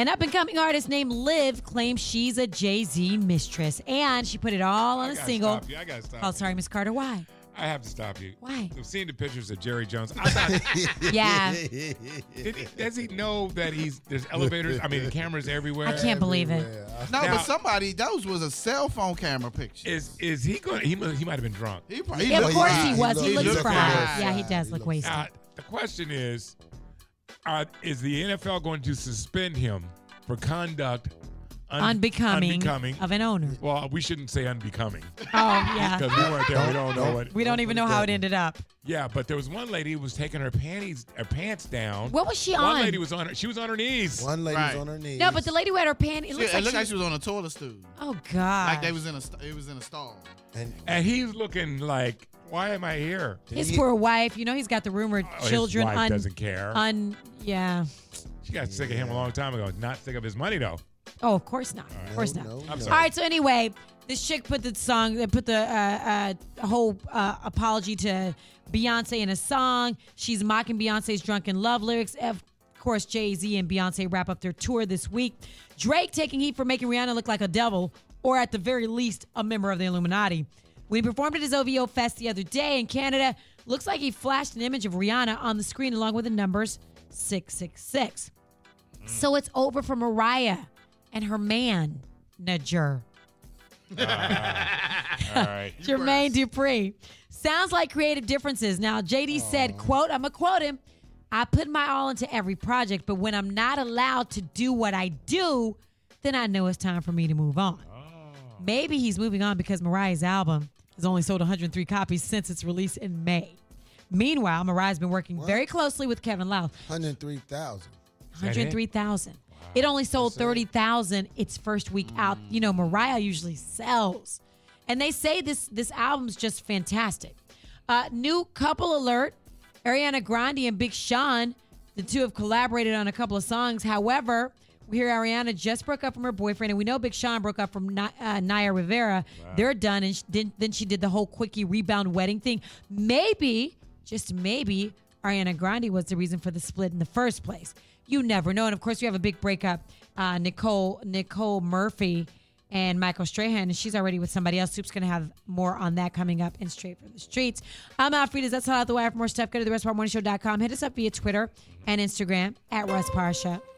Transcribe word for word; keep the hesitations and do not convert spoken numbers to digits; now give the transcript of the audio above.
An up-and-coming artist named Liv claims she's a Jay-Z mistress, and she put it all on I a gotta single stop you. I gotta stop called you. Sorry, Miss Carter. Why? I have to stop you. Why? I've seen the pictures of Jerry Jones. I thought, Yeah. did he, does he know that he's there's elevators? I mean, cameras everywhere. I can't believe it. No, Now- but somebody, those was a cell phone camera picture. Is is he going? He mu- he might have been drunk. He, probably, Yeah, of looked course fried. he was. He, He looks looked fried. fried. Yeah, he does He look looks wasted. Uh, the question is, uh, is the N F L going to suspend him for conduct un- Unbecoming, unbecoming? of an owner. Well, we shouldn't say unbecoming Oh, yeah. because we weren't there. We don't know what. We don't even know how it ended up. Yeah, but there was one lady who was taking her panties, her pants down. What was she One on? lady was on her. She was on her knees. One lady's Right. on her knees. No, but the lady who had her pants, it She- looks it like, looked she, like she was on a toilet stool. oh, God. Like they was in a, st- it was in a stall. And And he's looking like, why am I here? His he- poor wife, you know, he's got the rumored Oh, his children. wife un, doesn't care. Un, yeah. She got sick of him a long time ago. Not sick of his money though. Oh, of course not. Of course no, not. no, I'm no. sorry. All right, so anyway, this chick put the song, they put the uh, uh, whole uh, apology to Beyonce in a song. She's mocking Beyonce's drunken love lyrics. Of course, Jay-Z and Beyonce wrap up their tour this week. Drake taking heat for making Rihanna look like a devil, or at the very least, a member of the Illuminati. When he performed at his O V O Fest the other day in Canada, looks like he flashed an image of Rihanna on the screen along with the numbers six six six. So it's over for Mariah and her man, Najer. All right. Jermaine Dupri. Sounds like creative differences. Now, J D said, quote, I'm going to quote him, I put my all into every project, but when I'm not allowed to do what I do, then I know it's time for me to move on. Maybe he's moving on because Mariah's album has only sold one hundred three copies since its release in May. Meanwhile, Mariah's been working What? very closely with Kevin Louth. one hundred three thousand. one hundred three thousand. It only sold thirty thousand its first week out. You know, Mariah usually sells. And they say this this album's just fantastic. Uh, new couple alert. Ariana Grande and Big Sean, the two have collaborated on a couple of songs. However, we hear Ariana just broke up from her boyfriend, and we know Big Sean broke up from Ni- uh, Naya Rivera. They're done, and she did, then she did the whole quickie rebound wedding thing. Maybe, just maybe, Ariana Grande was the reason for the split in the first place. You never know. And of course, we have a big breakup. Uh, Nicole Nicole Murphy and Michael Strahan, and she's already with somebody else. Soup's going to have more on that coming up in Straight from the Streets. I'm Alfredas. That's all out the wire. For more stuff, go to the rest part morning show dot com. Hit us up via Twitter and Instagram at Russ Parsha.